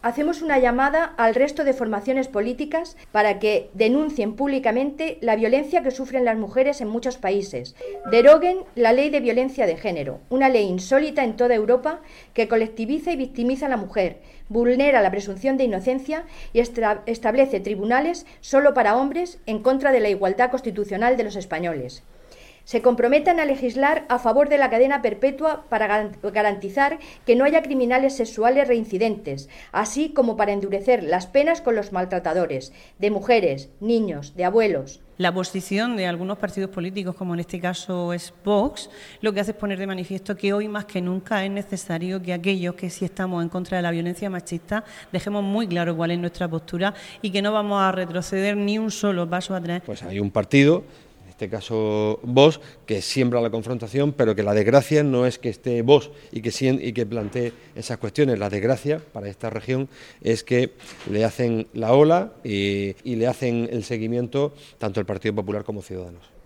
Hacemos una llamada al resto de formaciones políticas para que denuncien públicamente la violencia que sufren las mujeres en muchos países. Deroguen la ley de violencia de género, una ley insólita en toda Europa que colectiviza y victimiza a la mujer, vulnera la presunción de inocencia y establece tribunales solo para hombres en contra de la igualdad constitucional de los españoles. Se comprometan a legislar a favor de la cadena perpetua para garantizar que no haya criminales sexuales reincidentes, así como para endurecer las penas con los maltratadores, de mujeres, niños, de abuelos. La posición de algunos partidos políticos, como en este caso es Vox, lo que hace es poner de manifiesto que hoy más que nunca es necesario que aquellos que sí estamos en contra de la violencia machista dejemos muy claro cuál es nuestra postura y que no vamos a retroceder ni un solo paso atrás. Pues hay un partido, en este caso Vox, que siembra la confrontación, pero que la desgracia no es que esté Vox y que plantee esas cuestiones. La desgracia para esta región es que le hacen la ola y le hacen el seguimiento tanto el Partido Popular como Ciudadanos.